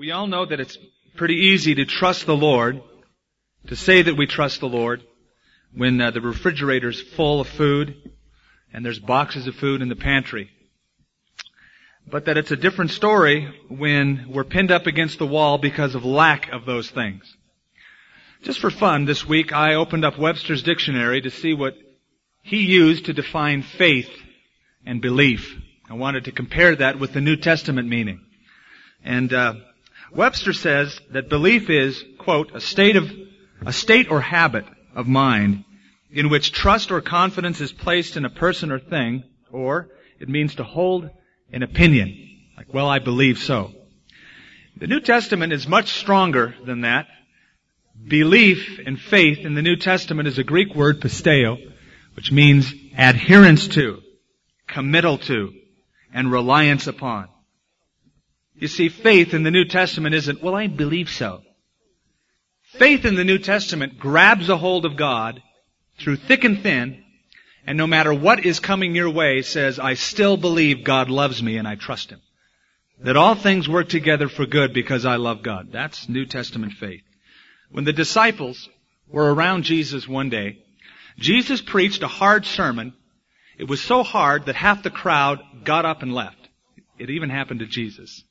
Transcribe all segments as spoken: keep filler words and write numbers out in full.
We all know that it's pretty easy to trust the Lord, to say that we trust the Lord, when uh, the refrigerator's full of food and there's boxes of food in the pantry. But that it's a different story when we're pinned up against the wall because of lack of those things. Just for fun, this week I opened up Webster's dictionary to see what he used to define faith and belief. I wanted to compare that with the New Testament meaning. And uh, Webster says that belief is, quote, a state of a state or habit of mind in which trust or confidence is placed in a person or thing, or it means to hold an opinion, like, well, I believe so. The New Testament is much stronger than that. Belief and faith in the New Testament is a Greek word, pisteo, which means adherence to, committal to, and reliance upon. You see, faith in the New Testament isn't, well, I believe so. Faith in the New Testament grabs a hold of God through thick and thin, and no matter what is coming your way, says, I still believe God loves me and I trust Him. That all things work together for good because I love God. That's New Testament faith. When the disciples were around Jesus one day, Jesus preached a hard sermon. It was so hard that half the crowd got up and left. It even happened to Jesus.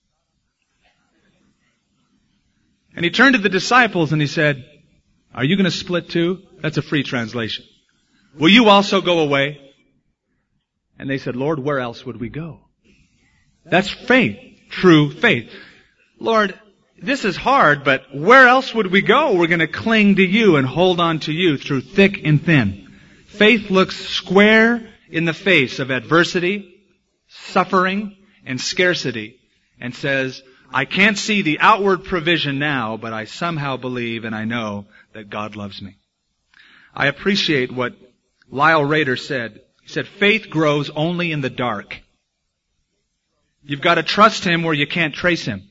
And He turned to the disciples and He said, are you going to split too? That's a free translation. Will you also go away? And they said, Lord, where else would we go? That's faith, true faith. Lord, this is hard, but where else would we go? We're going to cling to You and hold on to You through thick and thin. Faith looks square in the face of adversity, suffering, and scarcity, and says, I can't see the outward provision now, but I somehow believe and I know that God loves me. I appreciate what Lyle Rader said. He said, faith grows only in the dark. You've got to trust Him where you can't trace Him.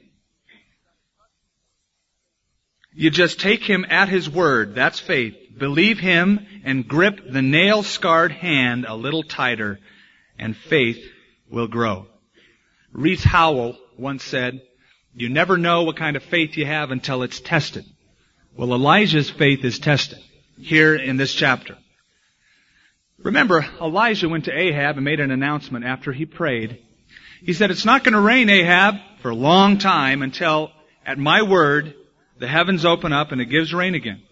You just take Him at His word. That's faith. Believe Him and grip the nail-scarred hand a little tighter, and faith will grow. Reese Howell once said, you never know what kind of faith you have until it's tested. Well, Elijah's faith is tested here in this chapter. Remember, Elijah went to Ahab and made an announcement after he prayed. He said, it's not going to rain, Ahab, for a long time until, at my word, the heavens open up and it gives rain again.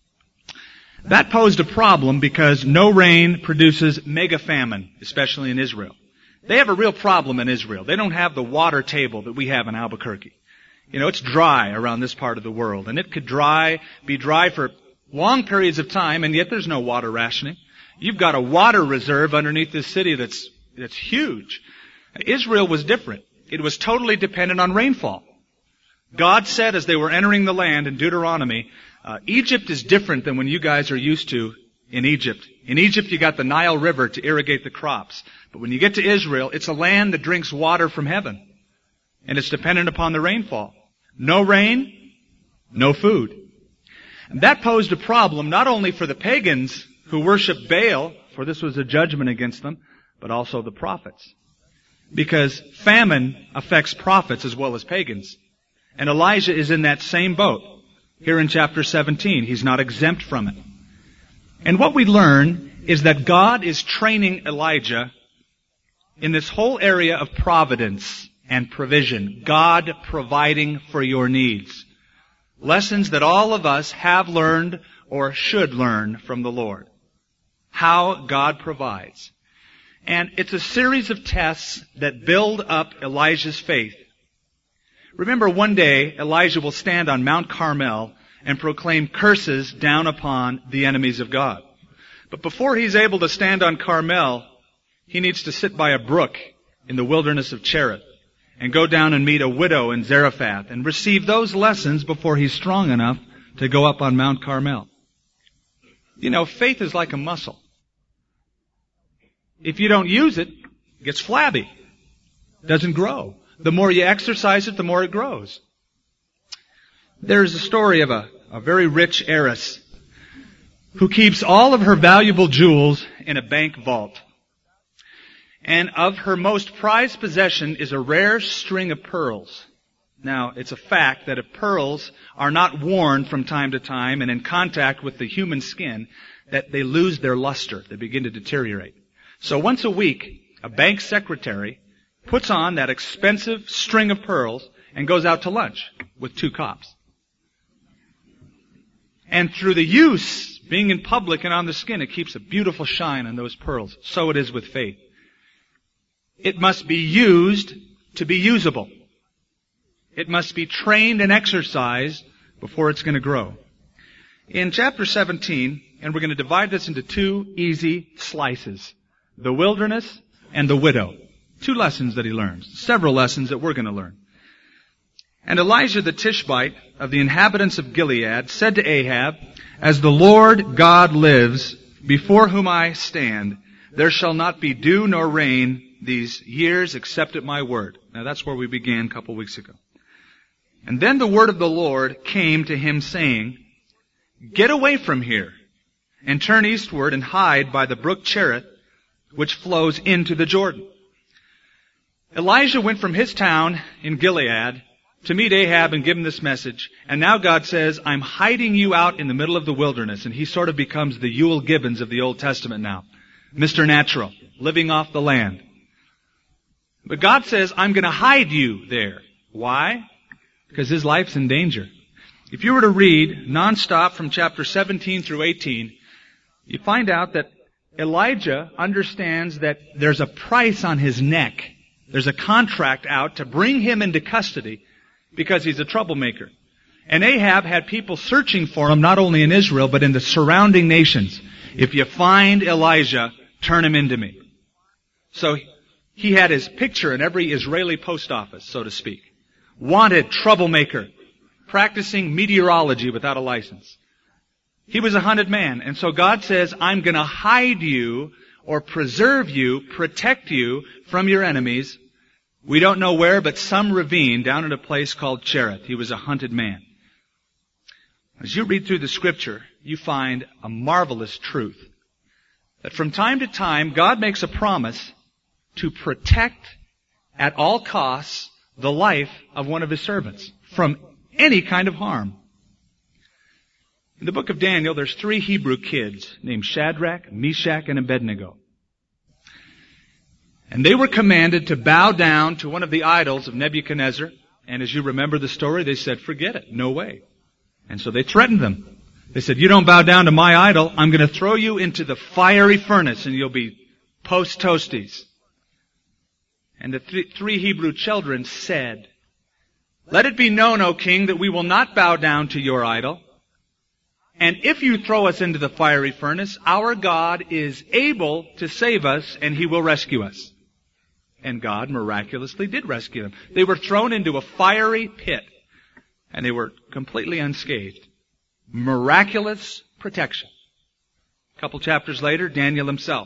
That posed a problem because no rain produces mega famine, especially in Israel. They have a real problem in Israel. They don't have the water table that we have in Albuquerque. You know, it's dry around this part of the world, and it could dry, be dry for long periods of time, and yet there's no water rationing. You've got a water reserve underneath this city that's, that's huge. Israel was different. It was totally dependent on rainfall. God said as they were entering the land in Deuteronomy, uh, Egypt is different than when you guys are used to in Egypt. In Egypt, you got the Nile River to irrigate the crops. But when you get to Israel, it's a land that drinks water from heaven. And it's dependent upon the rainfall. No rain, no food. And that posed a problem not only for the pagans who worshiped Baal, for this was a judgment against them, but also the prophets. Because famine affects prophets as well as pagans. And Elijah is in that same boat. Here in chapter seventeen, he's not exempt from it. And what we learn is that God is training Elijah in this whole area of providence and provision. God providing for your needs. Lessons that all of us have learned or should learn from the Lord. How God provides. And it's a series of tests that build up Elijah's faith. Remember, one day Elijah will stand on Mount Carmel and proclaim curses down upon the enemies of God. But before he's able to stand on Carmel, he needs to sit by a brook in the wilderness of Cherith and go down and meet a widow in Zarephath and receive those lessons before he's strong enough to go up on Mount Carmel. You know, faith is like a muscle. If you don't use it, it gets flabby. It doesn't grow. The more you exercise it, the more it grows. There's a story of a, a very rich heiress who keeps all of her valuable jewels in a bank vault. And of her most prized possession is a rare string of pearls. Now, it's a fact that if pearls are not worn from time to time and in contact with the human skin, that they lose their luster. They begin to deteriorate. So once a week, a bank secretary puts on that expensive string of pearls and goes out to lunch with two cops. And through the use, being in public and on the skin, it keeps a beautiful shine on those pearls. So it is with faith. It must be used to be usable. It must be trained and exercised before it's going to grow. In chapter seventeen, and we're going to divide this into two easy slices, the wilderness and the widow. Two lessons that he learns, several lessons that we're going to learn. And Elijah the Tishbite of the inhabitants of Gilead said to Ahab, "As the Lord God lives, before whom I stand, there shall not be dew nor rain these years except at my word." Now that's where we began a couple weeks ago. And then the word of the Lord came to him saying, "Get away from here and turn eastward and hide by the brook Cherith, which flows into the Jordan." Elijah went from his town in Gilead to meet Ahab and give him this message. And now God says, "I'm hiding you out in the middle of the wilderness." And he sort of becomes the Ewell Gibbons of the Old Testament now. Mister Natural, living off the land. But God says, "I'm going to hide you there." Why? Because his life's in danger. If you were to read nonstop from chapter seventeen through eighteen, you find out that Elijah understands that there's a price on his neck. There's a contract out to bring him into custody because he's a troublemaker. And Ahab had people searching for him not only in Israel but in the surrounding nations. "If you find Elijah, turn him into me." So he had his picture in every Israeli post office, so to speak. Wanted troublemaker, practicing meteorology without a license. He was a hunted man. And so God says, "I'm going to hide you or preserve you, protect you from your enemies." We don't know where, but some ravine down at a place called Cherith. He was a hunted man. As you read through the scripture, you find a marvelous truth. That from time to time, God makes a promise to protect at all costs the life of one of his servants from any kind of harm. In the book of Daniel, there's three Hebrew kids named Shadrach, Meshach, and Abednego. And they were commanded to bow down to one of the idols of Nebuchadnezzar. And as you remember the story, they said, "Forget it, no way." And so they threatened them. They said, "You don't bow down to my idol, I'm going to throw you into the fiery furnace and you'll be post-toasties." And the th- three Hebrew children said, "Let it be known, O king, that we will not bow down to your idol. And if you throw us into the fiery furnace, our God is able to save us and he will rescue us." And God miraculously did rescue them. They were thrown into a fiery pit and they were completely unscathed. Miraculous protection. A couple chapters later, Daniel himself.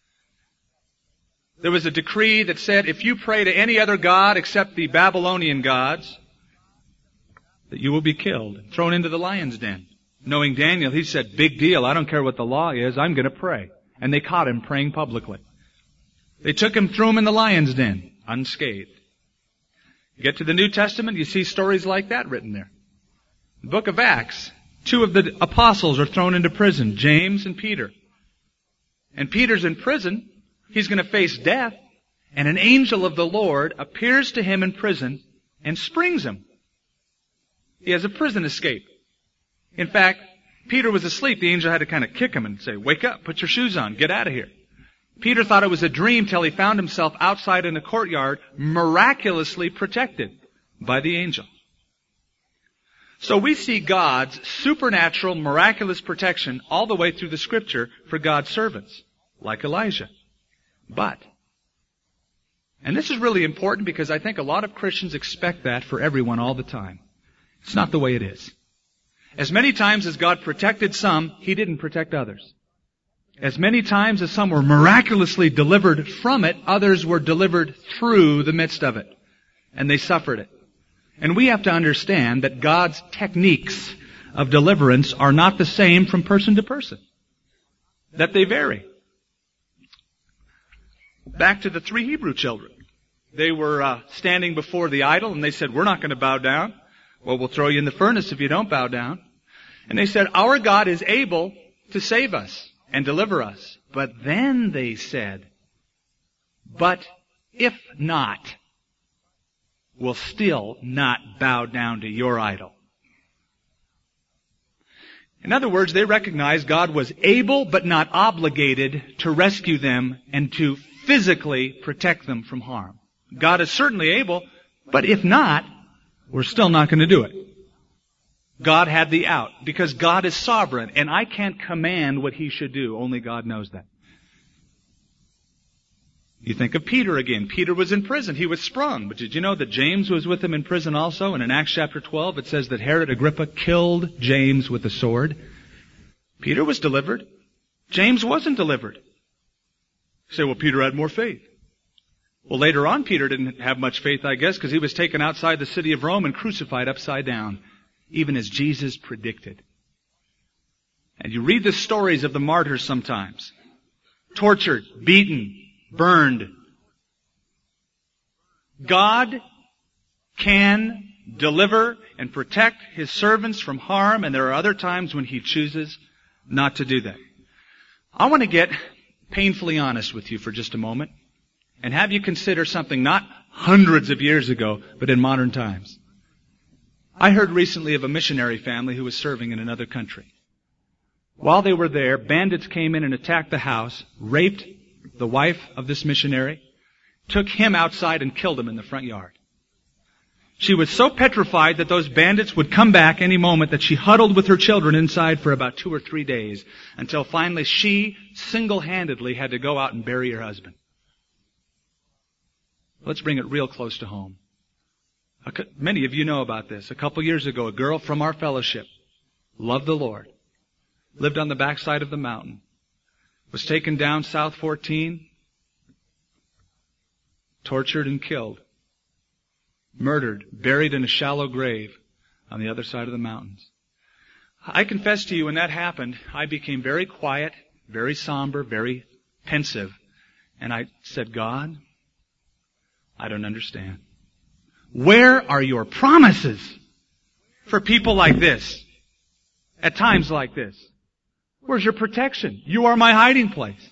There was a decree that said, if you pray to any other god except the Babylonian gods, that you will be killed, thrown into the lion's den. Knowing Daniel, he said, "Big deal, I don't care what the law is, I'm going to pray." And they caught him praying publicly. They took him, threw him in the lion's den, unscathed. You get to the New Testament, you see stories like that written there. The book of Acts, two of the apostles are thrown into prison, James and Peter. And Peter's in prison. He's going to face death, and an angel of the Lord appears to him in prison and springs him. He has a prison escape. In fact, Peter was asleep. The angel had to kind of kick him and say, "Wake up, put your shoes on, get out of here." Peter thought it was a dream till he found himself outside in the courtyard, miraculously protected by the angel. So we see God's supernatural, miraculous protection all the way through the scripture for God's servants, like Elijah. But, and this is really important because I think a lot of Christians expect that for everyone all the time. It's not the way it is. As many times as God protected some, He didn't protect others. As many times as some were miraculously delivered from it, others were delivered through the midst of it. And they suffered it. And we have to understand that God's techniques of deliverance are not the same from person to person. That they vary. Back to the three Hebrew children. They were uh, standing before the idol, and they said, we're not going to bow down. Well, we'll throw you in the furnace if you don't bow down. And they said, our God is able to save us and deliver us. But then they said, but if not, we'll still not bow down to your idol. In other words, they recognized God was able but not obligated to rescue them and to physically protect them from harm. God is certainly able, but if not, we're still not going to do it. God had the out because God is sovereign and I can't command what He should do. Only God knows that. You think of Peter again. Peter was in prison. He was sprung. But did you know that James was with him in prison also? And in Acts chapter twelve, it says that Herod Agrippa killed James with a sword. Peter was delivered. James wasn't delivered. You say, well, Peter had more faith. Well, later on, Peter didn't have much faith, I guess, because he was taken outside the city of Rome and crucified upside down, even as Jesus predicted. And you read the stories of the martyrs sometimes. Tortured, beaten, burned. God can deliver and protect His servants from harm, and there are other times when He chooses not to do that. I want to get painfully honest with you for just a moment and have you consider something not hundreds of years ago, but in modern times. I heard recently of a missionary family who was serving in another country. While they were there, bandits came in and attacked the house, raped the wife of this missionary, took him outside and killed him in the front yard. She was so petrified that those bandits would come back any moment that she huddled with her children inside for about two or three days until finally she single-handedly had to go out and bury her husband. Let's bring it real close to home. Many of you know about this. A couple years ago, a girl from our fellowship loved the Lord, lived on the backside of the mountain, was taken down South fourteen, tortured and killed, murdered, buried in a shallow grave on the other side of the mountains. I confess to you, when that happened, I became very quiet, very somber, very pensive, and I said, God, I don't understand. Where are your promises for people like this? At times like this? Where's your protection? You are my hiding place.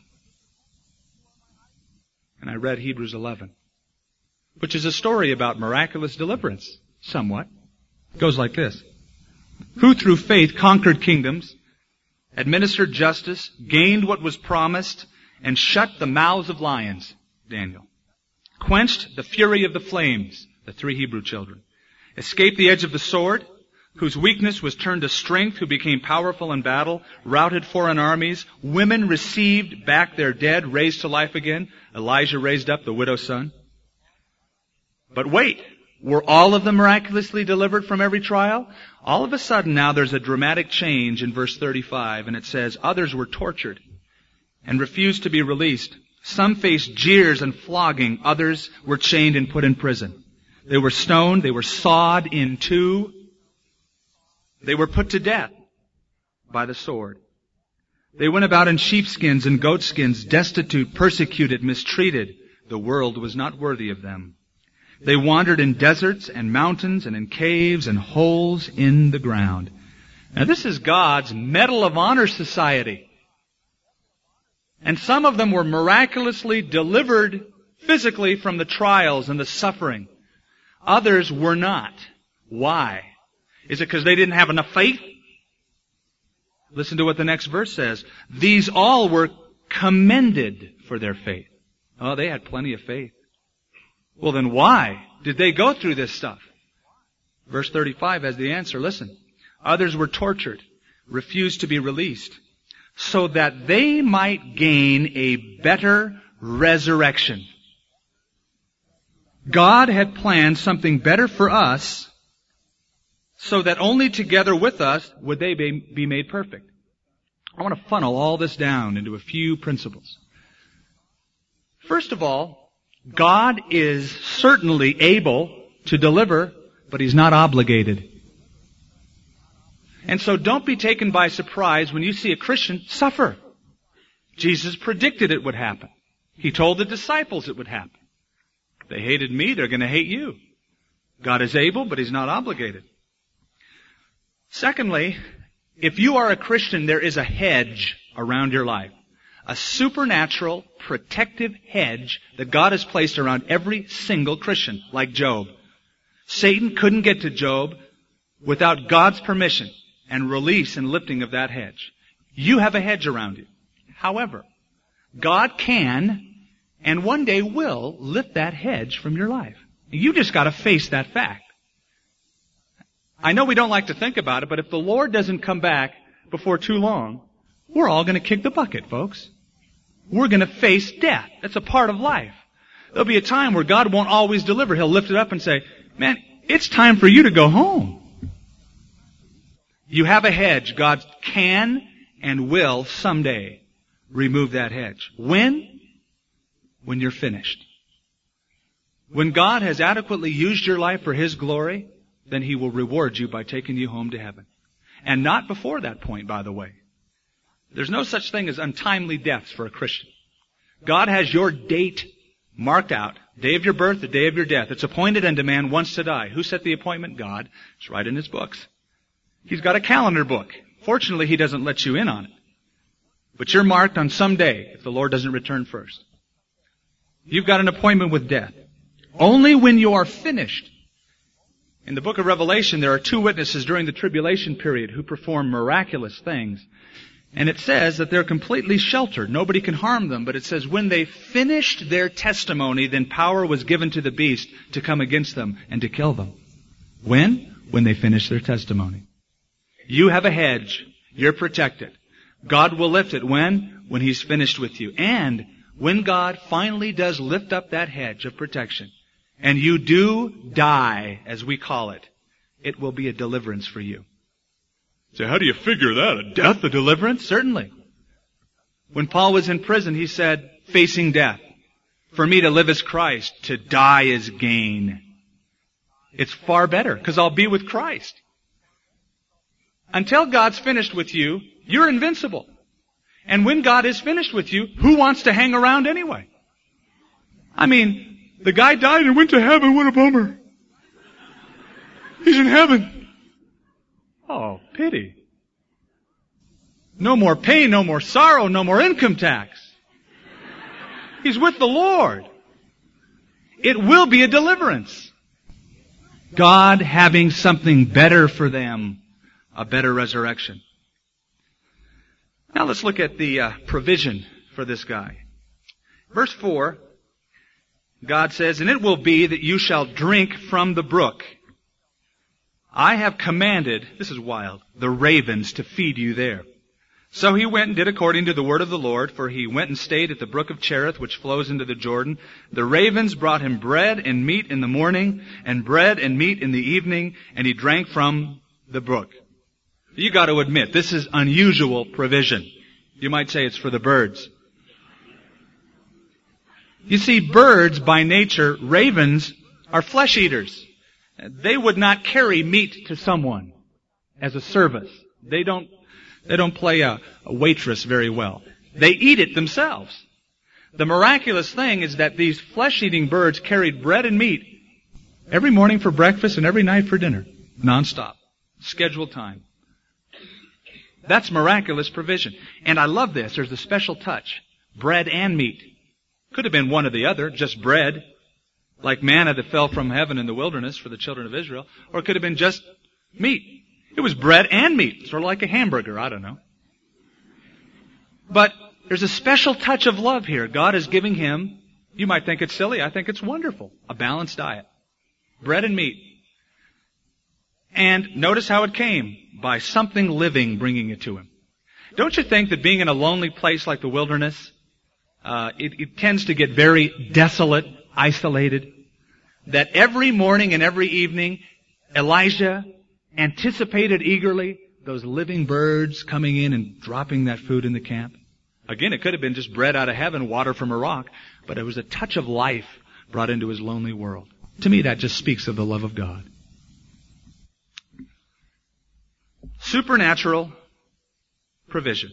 And I read Hebrews eleven, which is a story about miraculous deliverance, somewhat. It goes like this. Who through faith conquered kingdoms, administered justice, gained what was promised, and shut the mouths of lions, Daniel. Quenched the fury of the flames, the three Hebrew children. Escaped the edge of the sword, whose weakness was turned to strength, who became powerful in battle, routed foreign armies. Women received back their dead, raised to life again. Elijah raised up the widow's son. But wait, were all of them miraculously delivered from every trial? All of a sudden now there's a dramatic change in verse thirty-five, and it says, others were tortured and refused to be released. Some faced jeers and flogging. Others were chained and put in prison. They were stoned. They were sawed in two. They were put to death by the sword. They went about in sheepskins and goatskins, destitute, persecuted, mistreated. The world was not worthy of them. They wandered in deserts and mountains and in caves and holes in the ground. Now this is God's Medal of Honor society. And some of them were miraculously delivered physically from the trials and the suffering. Others were not. Why? Is it because they didn't have enough faith? Listen to what the next verse says. These all were commended for their faith. Oh, they had plenty of faith. Well, then why did they go through this stuff? Verse thirty-five has the answer. Listen. Others were tortured, refused to be released, so that they might gain a better resurrection. God had planned something better for us, so that only together with us would they be made perfect. I want to funnel all this down into a few principles. First of all, God is certainly able to deliver, but He's not obligated. And so don't be taken by surprise when you see a Christian suffer. Jesus predicted it would happen. He told the disciples it would happen. They hated me, they're going to hate you. God is able, but He's not obligated. Secondly, if you are a Christian, there is a hedge around your life. A supernatural, protective hedge that God has placed around every single Christian, like Job. Satan couldn't get to Job without God's permission and release and lifting of that hedge. You have a hedge around you. However, God can and one day will lift that hedge from your life. You just got to face that fact. I know we don't like to think about it, but if the Lord doesn't come back before too long, we're all going to kick the bucket, folks. We're going to face death. That's a part of life. There'll be a time where God won't always deliver. He'll lift it up and say, man, it's time for you to go home. You have a hedge. God can and will someday remove that hedge. When? When you're finished. When God has adequately used your life for His glory, then He will reward you by taking you home to heaven. And not before that point, by the way. There's no such thing as untimely deaths for a Christian. God has your date marked out. Day of your birth, the day of your death. It's appointed unto man once to die. Who set the appointment? God. It's right in His books. He's got a calendar book. Fortunately, He doesn't let you in on it. But you're marked on some day if the Lord doesn't return first. You've got an appointment with death. Only when you are finished. In the book of Revelation, there are two witnesses during the tribulation period who perform miraculous things. And it says that they're completely sheltered. Nobody can harm them. But it says when they finished their testimony, then power was given to the beast to come against them and to kill them. When? When they finish their testimony. You have a hedge. You're protected. God will lift it. When? When He's finished with you. And when God finally does lift up that hedge of protection, and you do die, as we call it, it will be a deliverance for you. So how do you figure that? A death, a deliverance? Certainly. When Paul was in prison, he said, facing death, for me to live is Christ, to die is gain. It's far better, because I'll be with Christ. Until God's finished with you, you're invincible. And when God is finished with you, who wants to hang around anyway? I mean, the guy died and went to heaven. What a bummer. He's in heaven. Oh, pity. No more pain, no more sorrow, no more income tax. He's with the Lord. It will be a deliverance. God having something better for them, a better resurrection. Now let's look at the uh, provision for this guy. Verse four, God says, and it will be that you shall drink from the brook. I have commanded, this is wild, the ravens to feed you there. So he went and did according to the word of the Lord, for he went and stayed at the brook of Cherith, which flows into the Jordan. The ravens brought him bread and meat in the morning, and bread and meat in the evening, and he drank from the brook. You got to admit, this is unusual provision. You might say it's for the birds. You see, birds by nature, ravens, are flesh eaters. They would not carry meat to someone as a service. They don't, they don't play a, a waitress very well. They eat it themselves. The miraculous thing is that these flesh-eating birds carried bread and meat every morning for breakfast and every night for dinner. Non-stop. Scheduled time. That's miraculous provision. And I love this. There's a special touch. Bread and meat. Could have been one or the other, just bread. Like manna that fell from heaven in the wilderness for the children of Israel. Or it could have been just meat. It was bread and meat. Sort of like a hamburger, I don't know. But there's a special touch of love here. God is giving him, you might think it's silly, I think it's wonderful, a balanced diet. Bread and meat. And notice how it came. By something living bringing it to him. Don't you think that being in a lonely place like the wilderness, uh, it, it tends to get very desolate, isolated? That every morning and every evening, Elijah anticipated eagerly those living birds coming in and dropping that food in the camp. Again, it could have been just bread out of heaven, water from a rock, but it was a touch of life brought into his lonely world. To me, that just speaks of the love of God. Supernatural provision.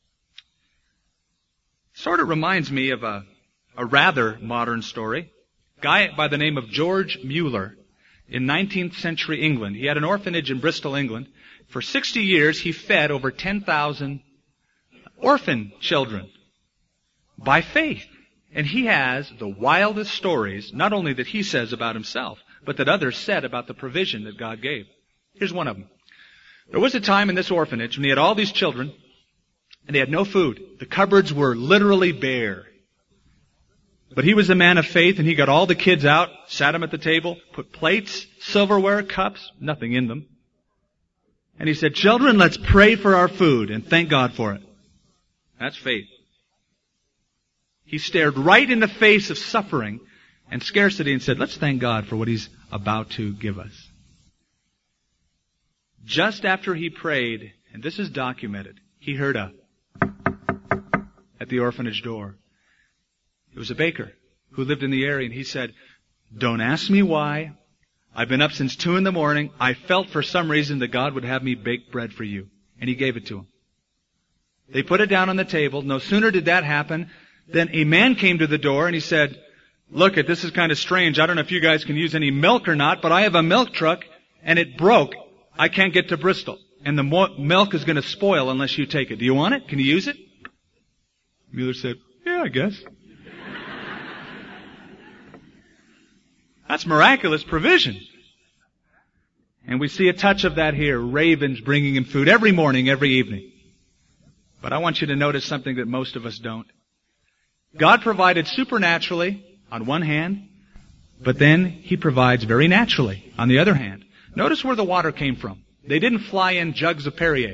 Sort of reminds me of a, a rather modern story. Guy by the name of George Mueller in nineteenth century England. He had an orphanage in Bristol, England. For sixty years, he fed over ten thousand orphan children by faith. And he has the wildest stories, not only that he says about himself, but that others said about the provision that God gave. Here's one of them. There was a time in this orphanage when he had all these children, and they had no food. The cupboards were literally bare. But he was a man of faith, and he got all the kids out, sat them at the table, put plates, silverware, cups, nothing in them. And he said, "Children, let's pray for our food and thank God for it." That's faith. He stared right in the face of suffering and scarcity and said, "Let's thank God for what He's about to give us." Just after he prayed, and this is documented, he heard a at the orphanage door. It was a baker who lived in the area, and he said, "Don't ask me why. I've been up since two in the morning. I felt for some reason that God would have me bake bread for you." And he gave it to him. They put it down on the table. No sooner did that happen than a man came to the door and he said, "Look, it, this is kind of strange. I don't know if you guys can use any milk or not, but I have a milk truck and it broke. I can't get to Bristol. And the mo- milk is going to spoil unless you take it. Do you want it? Can you use it?" Mueller said, "Yeah, I guess." That's miraculous provision. And we see a touch of that here. Ravens bringing him food every morning, every evening. But I want you to notice something that most of us don't. God provided supernaturally on one hand, but then He provides very naturally on the other hand. Notice where the water came from. They didn't fly in jugs of Perrier.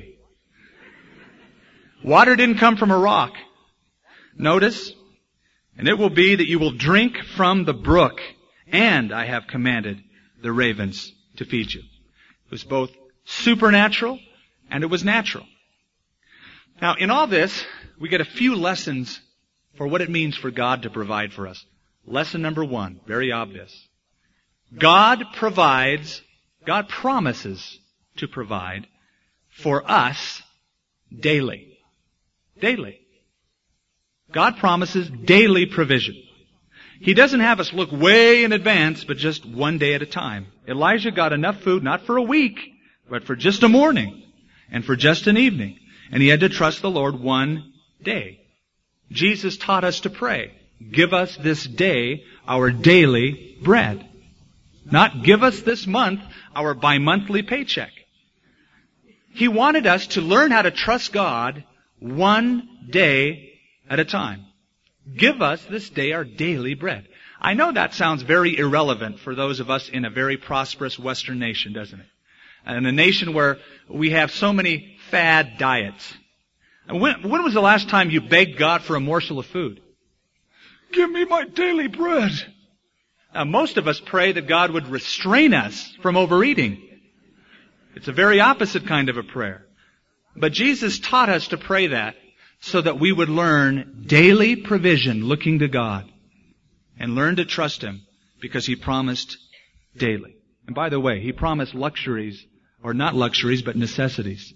Water didn't come from a rock. Notice, "And it will be that you will drink from the brook, and I have commanded the ravens to feed you." It was both supernatural and it was natural. Now, in all this, we get a few lessons for what it means for God to provide for us. Lesson number one, very obvious. God provides, God promises to provide for us daily. Daily. God promises daily provision. He doesn't have us look way in advance, but just one day at a time. Elijah got enough food, not for a week, but for just a morning and for just an evening. And he had to trust the Lord one day. Jesus taught us to pray, "Give us this day our daily bread." Not "give us this month our bi-monthly paycheck." He wanted us to learn how to trust God one day at a time. Give us this day our daily bread. I know that sounds very irrelevant for those of us in a very prosperous Western nation, doesn't it? And a nation where we have so many fad diets. And when, when was the last time you begged God for a morsel of food? "Give me my daily bread." Now, most of us pray that God would restrain us from overeating. It's a very opposite kind of a prayer. But Jesus taught us to pray that so that we would learn daily provision looking to God and learn to trust Him because He promised daily. And by the way, He promised luxuries, or not luxuries, but necessities.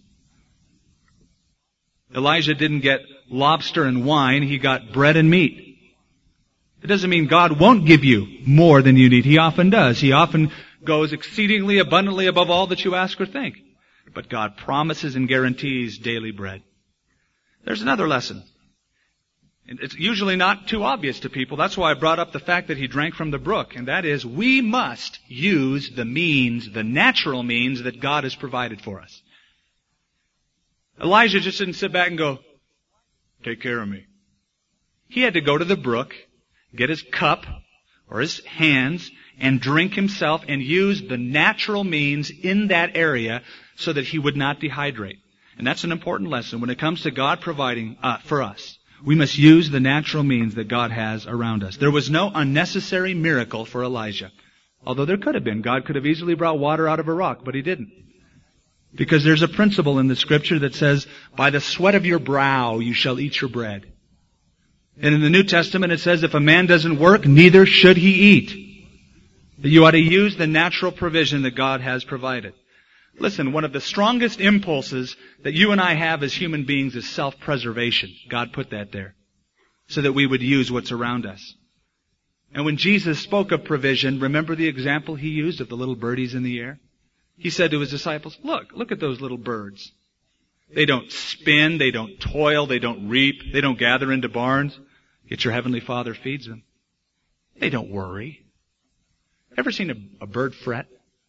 Elijah didn't get lobster and wine, he got bread and meat. It doesn't mean God won't give you more than you need. He often does. He often goes exceedingly abundantly above all that you ask or think. But God promises and guarantees daily bread. There's another lesson. It's usually not too obvious to people. That's why I brought up the fact that he drank from the brook. And that is, we must use the means, the natural means that God has provided for us. Elijah just didn't sit back and go, "Take care of me." He had to go to the brook, get his cup or his hands, and drink himself and use the natural means in that area so that he would not dehydrate. And that's an important lesson. When it comes to God providing uh, for us, we must use the natural means that God has around us. There was no unnecessary miracle for Elijah. Although there could have been. God could have easily brought water out of a rock, but He didn't. Because there's a principle in the Scripture that says, "By the sweat of your brow you shall eat your bread." And in the New Testament it says, if a man doesn't work, neither should he eat. That you ought to use the natural provision that God has provided. Listen, one of the strongest impulses that you and I have as human beings is self-preservation. God put that there so that we would use what's around us. And when Jesus spoke of provision, remember the example he used of the little birdies in the air? He said to his disciples, look, look at those little birds. They don't spin, they don't toil, they don't reap, they don't gather into barns. Yet your heavenly Father feeds them. They don't worry. Ever seen a, a bird fret?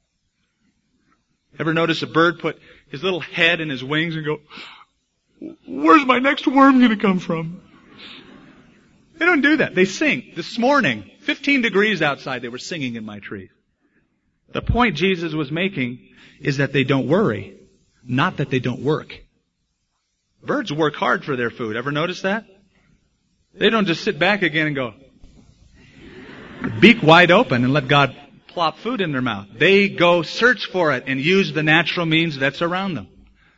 Ever notice a bird put his little head in his wings and go, where's my next worm going to come from? They don't do that. They sing. This morning, fifteen degrees outside, they were singing in my tree. The point Jesus was making is that they don't worry, not that they don't work. Birds work hard for their food. Ever notice that? They don't just sit back again and go, beak wide open and let God plop food in their mouth. They go search for it and use the natural means that's around them.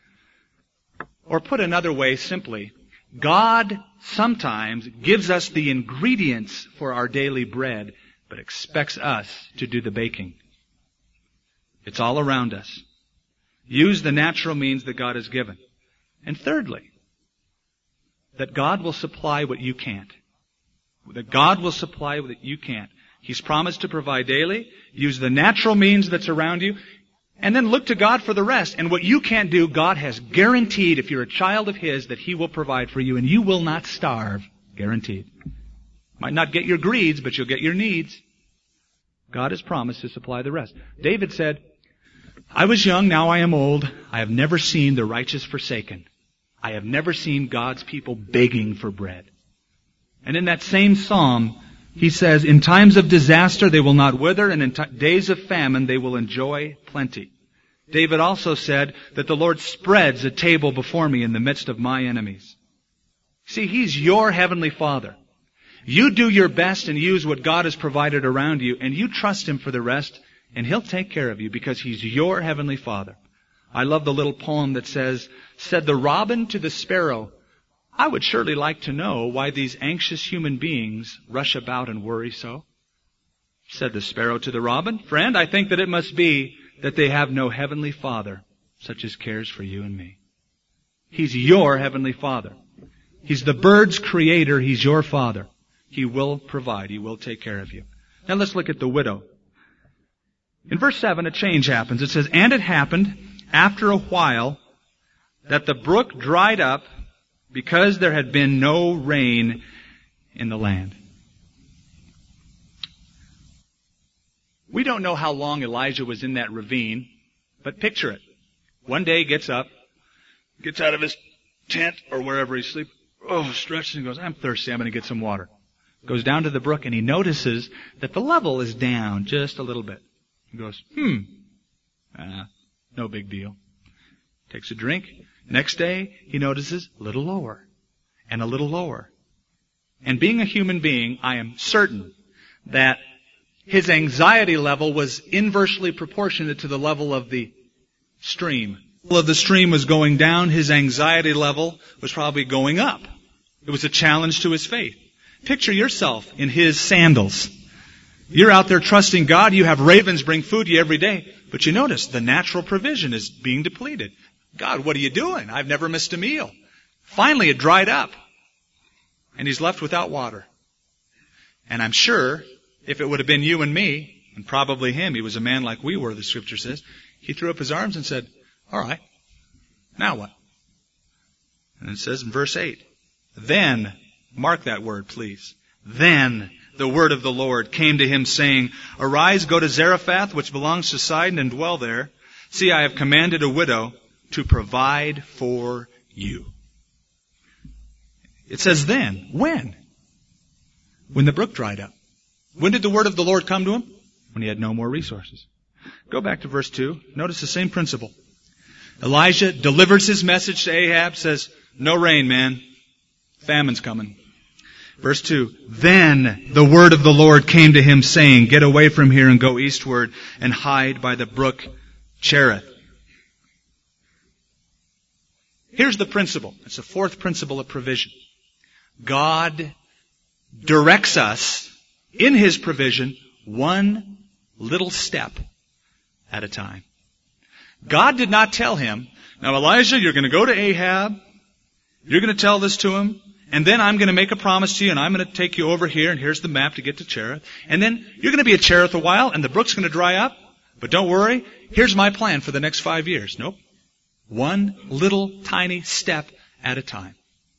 Or put another way, simply, God sometimes gives us the ingredients for our daily bread, but expects us to do the baking. It's all around us. Use the natural means that God has given. And thirdly, that God will supply what you can't. That God will supply what you can't. He's promised to provide daily. Use the natural means that's around you. And then look to God for the rest. And what you can't do, God has guaranteed, if you're a child of His, that He will provide for you. And you will not starve. Guaranteed. Might not get your greeds, but you'll get your needs. God has promised to supply the rest. David said, I was young, now I am old. I have never seen the righteous forsaken. I have never seen God's people begging for bread. And in that same psalm, he says, in times of disaster they will not wither, and in t- days of famine they will enjoy plenty. David also said that the Lord spreads a table before me in the midst of my enemies. See, He's your heavenly Father. You do your best and use what God has provided around you, and you trust Him for the rest, and He'll take care of you because He's your heavenly Father. I love the little poem that says, said the robin to the sparrow, I would surely like to know why these anxious human beings rush about and worry so. Said the sparrow to the robin, friend, I think that it must be that they have no heavenly Father such as cares for you and me. He's your heavenly Father. He's the bird's creator. He's your Father. He will provide. He will take care of you. Now let's look at the widow. In verse seven, a change happens. It says, and it happened after a while that the brook dried up because there had been no rain in the land. We don't know how long Elijah was in that ravine, but picture it. One day he gets up, gets out of his tent or wherever he's sleeping, oh, stretches and goes, I'm thirsty, I'm going to get some water. Goes down to the brook and he notices that the level is down just a little bit. He goes, hmm, ah, no big deal. Takes a drink. Next day, he notices a little lower and a little lower. And being a human being, I am certain that his anxiety level was inversely proportionate to the level of the stream. The level of the stream was going down. His anxiety level was probably going up. It was a challenge to his faith. Picture yourself in his sandals. You're out there trusting God. You have ravens bring food to you every day. But you notice the natural provision is being depleted. God, what are you doing? I've never missed a meal. Finally, it dried up. And he's left without water. And I'm sure if it would have been you and me, and probably him, he was a man like we were, the Scripture says, he threw up his arms and said, all right, now what? And it says in verse eight, then, mark that word, please. Then the word of the Lord came to him, saying, arise, go to Zarephath, which belongs to Sidon, and dwell there. See, I have commanded a widow to provide for you. It says then. When? When the brook dried up. When did the word of the Lord come to him? When he had no more resources. Go back to verse two. Notice the same principle. Elijah delivers his message to Ahab, says, no rain, man. Famine's coming. Verse two, then the word of the Lord came to him, saying, get away from here and go eastward and hide by the brook Cherith. Here's the principle. It's the fourth principle of provision. God directs us in His provision one little step at a time. God did not tell him, now Elijah, you're going to go to Ahab, you're going to tell this to him, And then I'm going to make a promise to you, and I'm going to take you over here, and here's the map to get to Cherith. And then you're going to be at Cherith a while, and the brook's going to dry up. But don't worry, here's my plan for the next five years. Nope. One little tiny step at a time.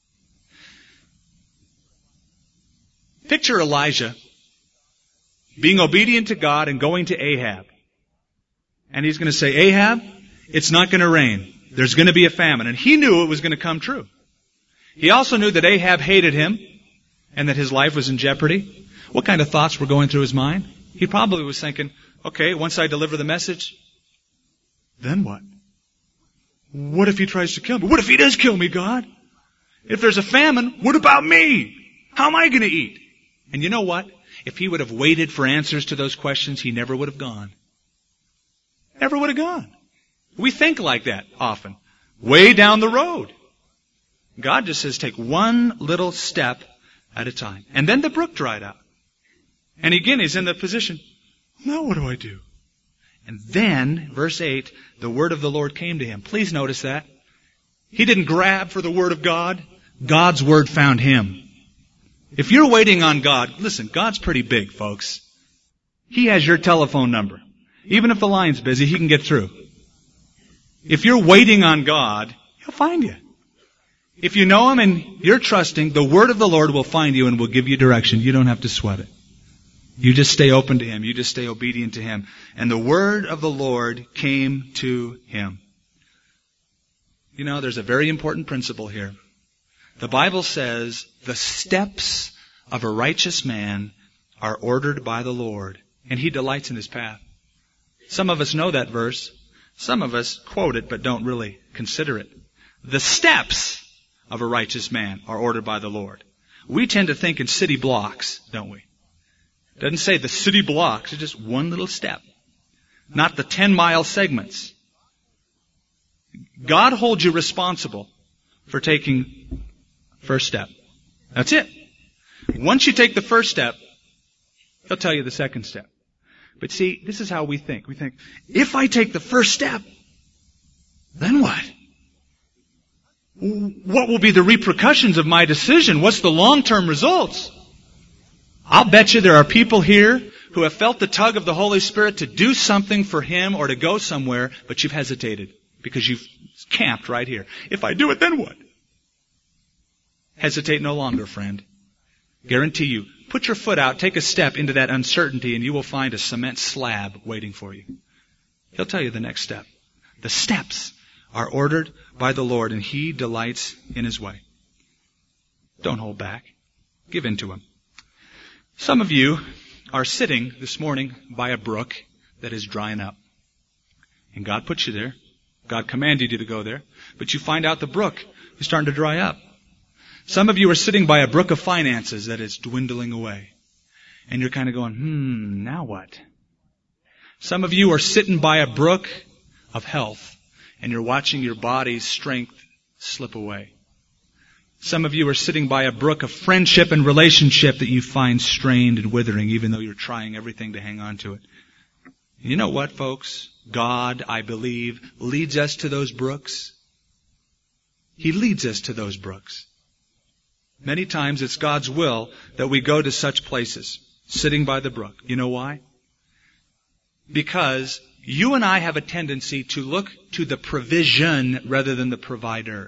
Picture Elijah being obedient to God and going to Ahab. And he's going to say, Ahab, it's not going to rain. There's going to be a famine. And he knew it was going to come true. He also knew that Ahab hated him and that his life was in jeopardy. What kind of thoughts were going through his mind? He probably was thinking, okay, once I deliver the message, then what? What if he tries to kill me? What if he does kill me, God? If there's a famine, what about me? How am I going to eat? And you know what? If he would have waited for answers to those questions, he never would have gone. Never would have gone. We think like that often. Way down the road. God just says take one little step at a time. And then the brook dried out. And again, he's in the position, now what do I do? And then, verse eight, the word of the Lord came to him. Please notice that. He didn't grab for the word of God. God's word found him. If you're waiting on God, listen, God's pretty big, folks. He has your telephone number. Even if the line's busy, he can get through. If you're waiting on God, he'll find you. If you know him and you're trusting, the word of the Lord will find you and will give you direction. You don't have to sweat it. You just stay open to him. You just stay obedient to him. And the word of the Lord came to him. You know, there's a very important principle here. The Bible says the steps of a righteous man are ordered by the Lord, and he delights in his path. Some of us know that verse. Some of us quote it but don't really consider it. The steps of a righteous man are ordered by the Lord. We tend to think in city blocks, don't we? It doesn't say the city blocks. It's just one little step. Not the ten-mile segments. God holds you responsible for taking first step. That's it. Once you take the first step, he'll tell you the second step. But see, this is how we think. We think, if I take the first step, then what? What will be the repercussions of my decision? What's the long-term results? I'll bet you there are people here who have felt the tug of the Holy Spirit to do something for him or to go somewhere, but you've hesitated because you've camped right here. If I do it, then what? Hesitate no longer, friend. Guarantee you. Put your foot out, take a step into that uncertainty, and you will find a cement slab waiting for you. He'll tell you the next step. The steps are ordered by the Lord, and he delights in his way. Don't hold back. Give in to him. Some of you are sitting this morning by a brook that is drying up. And God put you there. God commanded you to go there. But you find out the brook is starting to dry up. Some of you are sitting by a brook of finances that is dwindling away. And you're kind of going, hmm, now what? Some of you are sitting by a brook of health, and you're watching your body's strength slip away. Some of you are sitting by a brook of friendship and relationship that you find strained and withering, even though you're trying everything to hang on to it. And you know what, folks? God, I believe, leads us to those brooks. He leads us to those brooks. Many times it's God's will that we go to such places, sitting by the brook. You know why? Because you and I have a tendency to look to the provision rather than the provider.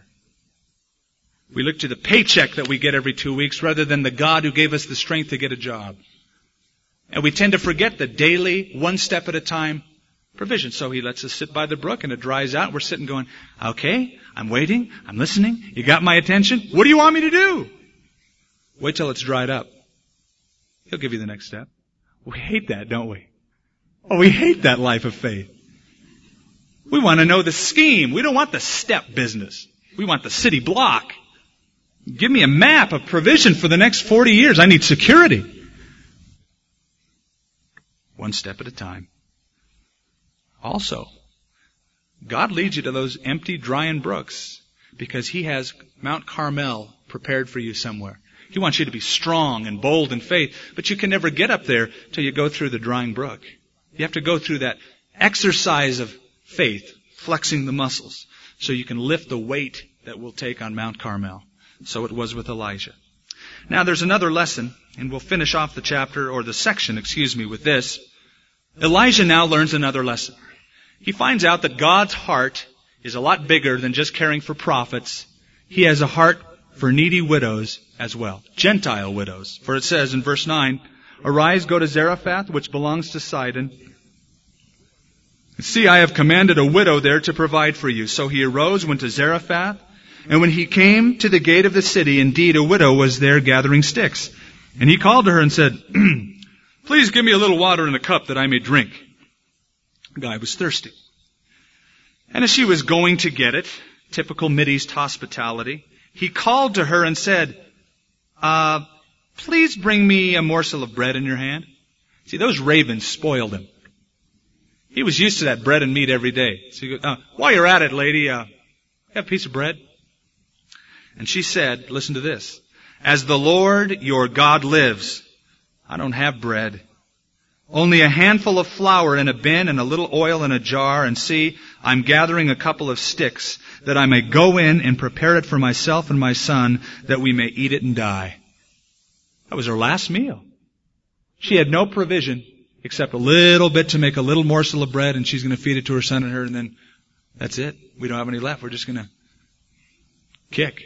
We look to the paycheck that we get every two weeks rather than the God who gave us the strength to get a job. And we tend to forget the daily, one step at a time provision. So he lets us sit by the brook and it dries out. We're sitting going, okay, I'm waiting, I'm listening, you got my attention. What do you want me to do? Wait till it's dried up. He'll give you the next step. We hate that, don't we? Oh, we hate that life of faith. We want to know the scheme. We don't want the step business. We want the city block. Give me a map of provision for the next forty years. I need security. One step at a time. Also, God leads you to those empty, drying brooks because he has Mount Carmel prepared for you somewhere. He wants you to be strong and bold in faith, but you can never get up there till you go through the drying brook. You have to go through that exercise of faith, flexing the muscles, so you can lift the weight that we'll take on Mount Carmel. So it was with Elijah. Now there's another lesson, and we'll finish off the chapter, or the section, excuse me, with this. Elijah now learns another lesson. He finds out that God's heart is a lot bigger than just caring for prophets. He has a heart for needy widows as well, Gentile widows. For it says in verse nine, "Arise, go to Zarephath, which belongs to Sidon. See, I have commanded a widow there to provide for you." So he arose, went to Zarephath, and when he came to the gate of the city, indeed a widow was there gathering sticks. And he called to her and said, "Please give me a little water in a cup that I may drink." The guy was thirsty. And as she was going to get it, typical Mideast hospitality, he called to her and said, uh, "Please bring me a morsel of bread in your hand." See, those ravens spoiled him. He was used to that bread and meat every day. So he goes, uh, "While you're at it, lady, uh, have a piece of bread?" And she said, listen to this, "As the Lord your God lives, I don't have bread. Only a handful of flour in a bin and a little oil in a jar. And see, I'm gathering a couple of sticks that I may go in and prepare it for myself and my son, that we may eat it and die." That was her last meal. She had no provision except a little bit to make a little morsel of bread, and she's going to feed it to her son and her, and then that's it. We don't have any left. We're just going to kick.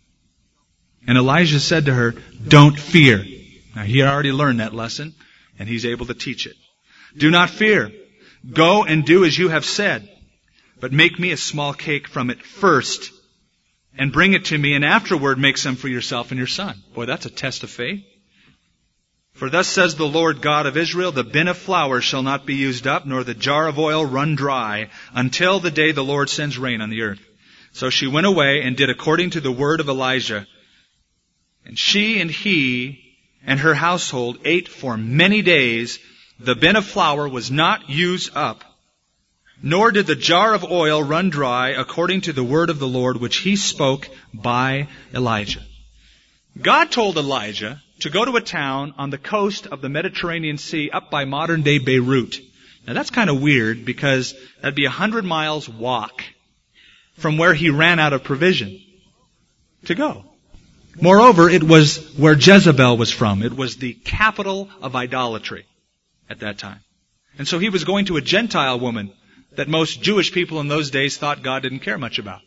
And Elijah said to her, "Don't fear." Now he had already learned that lesson, and he's able to teach it. "Do not fear. Go and do as you have said. But make me a small cake from it first, and bring it to me, and afterward make some for yourself and your son." Boy, that's a test of faith. "For thus says the Lord God of Israel, the bin of flour shall not be used up, nor the jar of oil run dry, until the day the Lord sends rain on the earth." So she went away and did according to the word of Elijah. And she and he and her household ate for many days. The bin of flour was not used up, nor did the jar of oil run dry, according to the word of the Lord, which he spoke by Elijah. God told Elijah to go to a town on the coast of the Mediterranean Sea up by modern-day Beirut. Now that's kind of weird, because that'd be a hundred miles walk from where he ran out of provision to go. Moreover, it was where Jezebel was from. It was the capital of idolatry at that time. And so he was going to a Gentile woman that most Jewish people in those days thought God didn't care much about.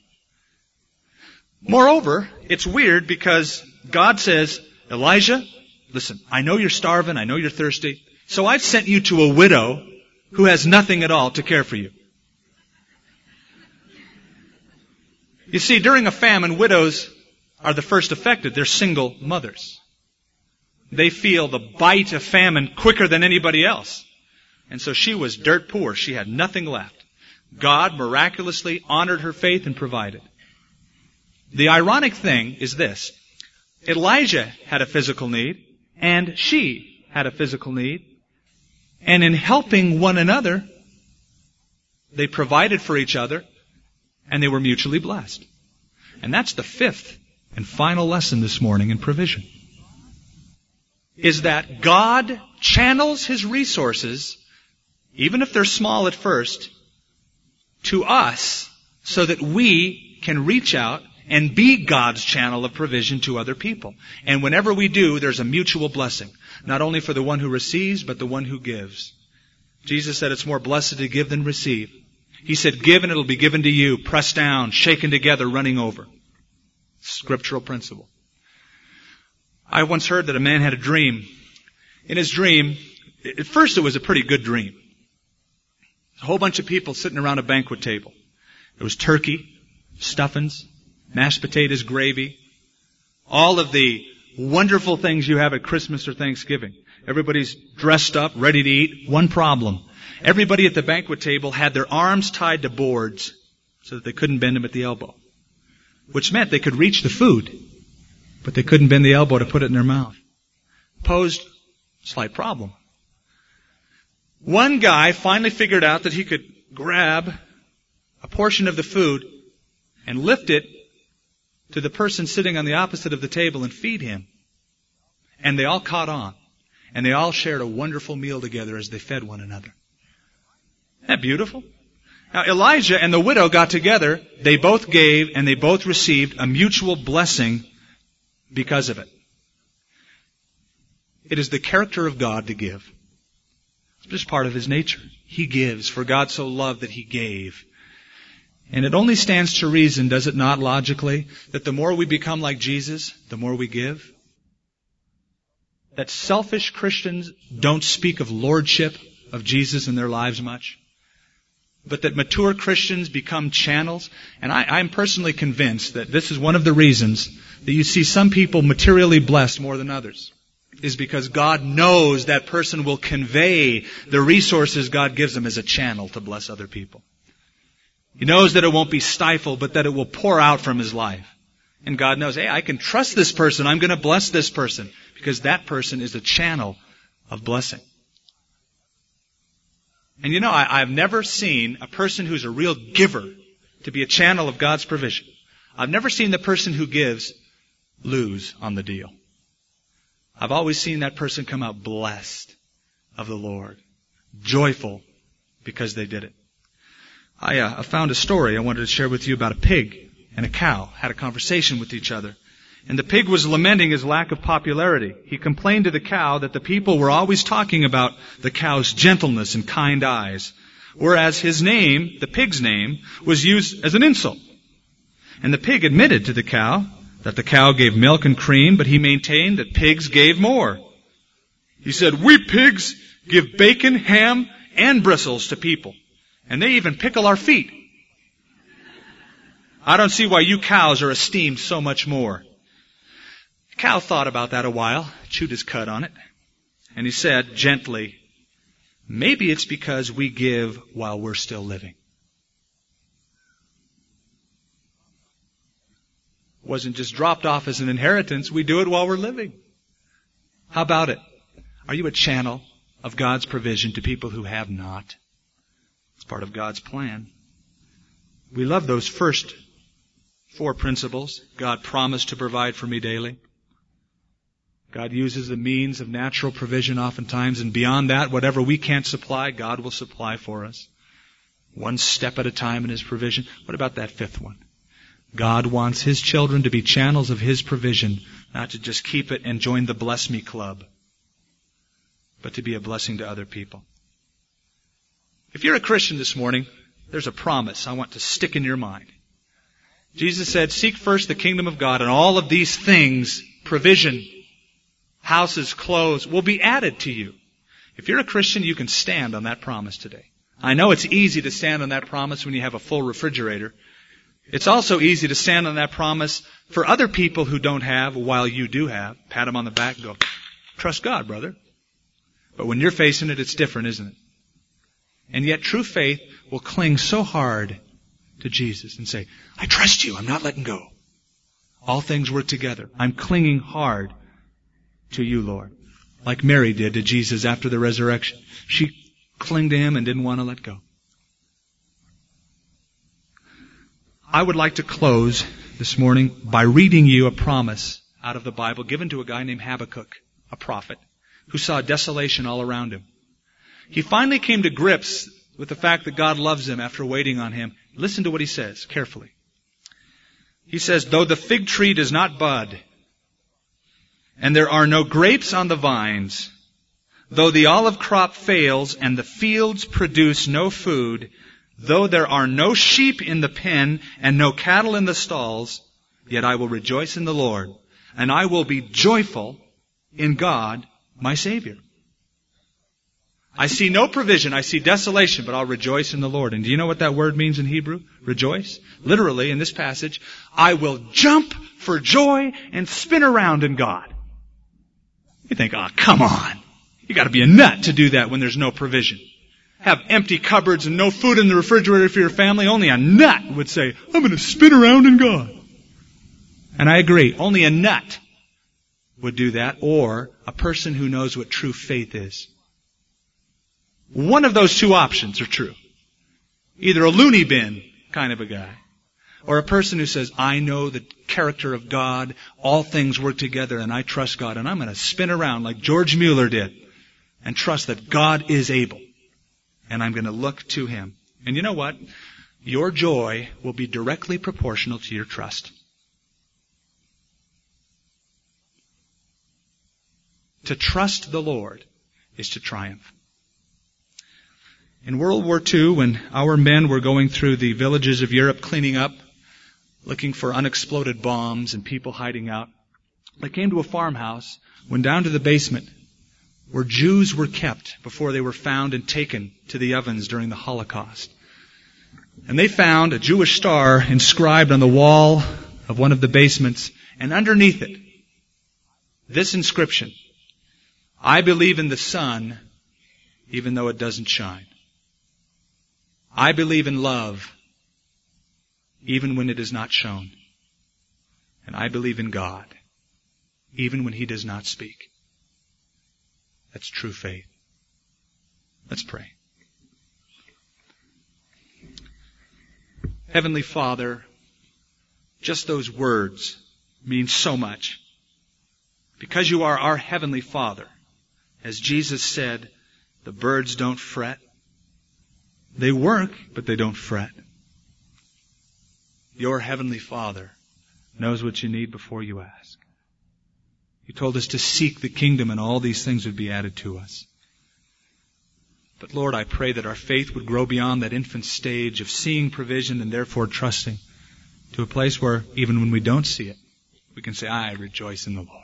Moreover, it's weird because God says, "Elijah, listen, I know you're starving, I know you're thirsty, so I've sent you to a widow who has nothing at all to care for you." You see, during a famine, widows are the first affected. They're single mothers. They feel the bite of famine quicker than anybody else. And so she was dirt poor. She had nothing left. God miraculously honored her faith and provided. The ironic thing is this. Elijah had a physical need, and she had a physical need. And in helping one another, they provided for each other, and they were mutually blessed. And that's the fifth and final lesson this morning in provision. Is that God channels His resources, even if they're small at first, to us so that we can reach out and be God's channel of provision to other people. And whenever we do, there's a mutual blessing, not only for the one who receives, but the one who gives. Jesus said it's more blessed to give than receive. He said, "Give and it'll be given to you, pressed down, shaken together, running over." Scriptural principle. I once heard that a man had a dream. In his dream, at first it was a pretty good dream. A whole bunch of people sitting around a banquet table. There was turkey, stuffings, mashed potatoes, gravy, all of the wonderful things you have at Christmas or Thanksgiving. Everybody's dressed up, ready to eat. One problem. Everybody at the banquet table had their arms tied to boards so that they couldn't bend them at the elbow, which meant they could reach the food, but they couldn't bend the elbow to put it in their mouth. Posed a slight problem. One guy finally figured out that he could grab a portion of the food and lift it to the person sitting on the opposite of the table and feed him. And they all caught on. And they all shared a wonderful meal together as they fed one another. Isn't that beautiful? Now Elijah and the widow got together. They both gave and they both received a mutual blessing because of it. It is the character of God to give. It's just part of His nature. He gives. For God so loved that He gave. And it only stands to reason, does it not, logically, that the more we become like Jesus, the more we give? That selfish Christians don't speak of lordship of Jesus in their lives much, but that mature Christians become channels. And I, I'm personally convinced that this is one of the reasons that you see some people materially blessed more than others, is because God knows that person will convey the resources God gives them as a channel to bless other people. He knows that it won't be stifled, but that it will pour out from his life. And God knows, hey, I can trust this person. I'm going to bless this person because that person is a channel of blessing. And you know, I, I've never seen a person who's a real giver to be a channel of God's provision. I've never seen the person who gives lose on the deal. I've always seen that person come out blessed of the Lord, joyful because they did it. I uh, found a story I wanted to share with you about a pig and a cow had a conversation with each other. And the pig was lamenting his lack of popularity. He complained to the cow that the people were always talking about the cow's gentleness and kind eyes, whereas his name, the pig's name, was used as an insult. And the pig admitted to the cow that the cow gave milk and cream, but he maintained that pigs gave more. He said, "We pigs give bacon, ham, and bristles to people. And they even pickle our feet. I don't see why you cows are esteemed so much more." The cow thought about that a while, chewed his cud on it, and he said gently, "Maybe it's because we give while we're still living." It wasn't just dropped off as an inheritance. We do it while we're living. How about it? Are you a channel of God's provision to people who have not? It's part of God's plan. We love those first four principles. God promised to provide for me daily. God uses the means of natural provision oftentimes, and beyond that, whatever we can't supply, God will supply for us. One step at a time in His provision. What about that fifth one? God wants His children to be channels of His provision, not to just keep it and join the Bless Me Club, but to be a blessing to other people. If you're a Christian this morning, there's a promise I want to stick in your mind. Jesus said, "Seek first the kingdom of God, and all of these things, provision, houses, clothes, will be added to you." If you're a Christian, you can stand on that promise today. I know it's easy to stand on that promise when you have a full refrigerator. It's also easy to stand on that promise for other people who don't have while you do have. Pat them on the back and go, "Trust God, brother." But when you're facing it, it's different, isn't it? And yet true faith will cling so hard to Jesus and say, "I trust you. I'm not letting go. All things work together. I'm clinging hard to you, Lord." Like Mary did to Jesus after the resurrection. She clung to Him and didn't want to let go. I would like to close this morning by reading you a promise out of the Bible given to a guy named Habakkuk, a prophet, who saw desolation all around him. He finally came to grips with the fact that God loves him after waiting on him. Listen to what he says carefully. He says, "Though the fig tree does not bud, and there are no grapes on the vines, though the olive crop fails and the fields produce no food, though there are no sheep in the pen and no cattle in the stalls, yet I will rejoice in the Lord, and I will be joyful in God, my Savior. I see no provision, I see desolation, but I'll rejoice in the Lord." And do you know what that word means in Hebrew? Rejoice. Literally, in this passage, I will jump for joy and spin around in God. You think, oh, come on. You got to be a nut to do that when there's no provision. Have empty cupboards and no food in the refrigerator for your family. Only a nut would say, "I'm going to spin around in God." And I agree. Only a nut would do that, or a person who knows what true faith is. One of those two options are true. Either a loony bin kind of a guy, or a person who says, "I know the character of God, all things work together, and I trust God, and I'm going to spin around like George Mueller did, and trust that God is able, and I'm going to look to Him." And you know what? Your joy will be directly proportional to your trust. To trust the Lord is to triumph. In World War Two, when our men were going through the villages of Europe cleaning up, looking for unexploded bombs and people hiding out, they came to a farmhouse, went down to the basement where Jews were kept before they were found and taken to the ovens during the Holocaust. And they found a Jewish star inscribed on the wall of one of the basements, and underneath it, this inscription: I believe in the sun, even though it doesn't shine. I believe in love, even when it is not shown. And I believe in God, even when He does not speak. That's true faith. Let's pray. Heavenly Father, just those words mean so much. Because you are our Heavenly Father, as Jesus said, the birds don't fret. They work, but they don't fret. Your Heavenly Father knows what you need before you ask. You told us to seek the kingdom and all these things would be added to us. But Lord, I pray that our faith would grow beyond that infant stage of seeing provision and therefore trusting to a place where even when we don't see it, we can say, I rejoice in the Lord.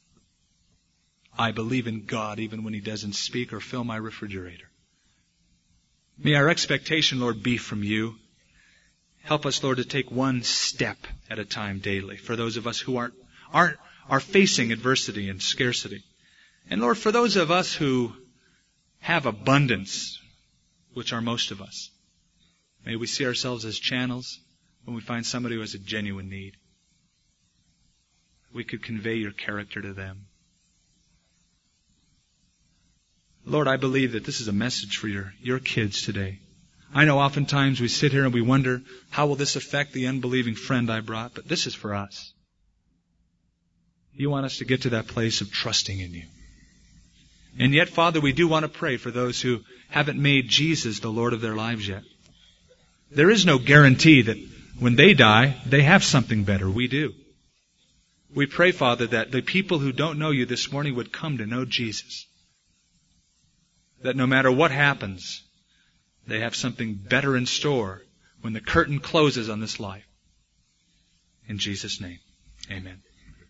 I believe in God even when He doesn't speak or fill my refrigerator. May our expectation, Lord, be from You. Help us, Lord, to take one step at a time daily for those of us who aren't, aren't, are facing adversity and scarcity. And Lord, for those of us who have abundance, which are most of us, may we see ourselves as channels when we find somebody who has a genuine need. We could convey Your character to them. Lord, I believe that this is a message for your, your kids today. I know oftentimes we sit here and we wonder, how will this affect the unbelieving friend I brought? But this is for us. You want us to get to that place of trusting in You. And yet, Father, we do want to pray for those who haven't made Jesus the Lord of their lives yet. There is no guarantee that when they die, they have something better. We do. We pray, Father, that the people who don't know You this morning would come to know Jesus. That no matter what happens, they have something better in store when the curtain closes on this life. In Jesus' name, amen.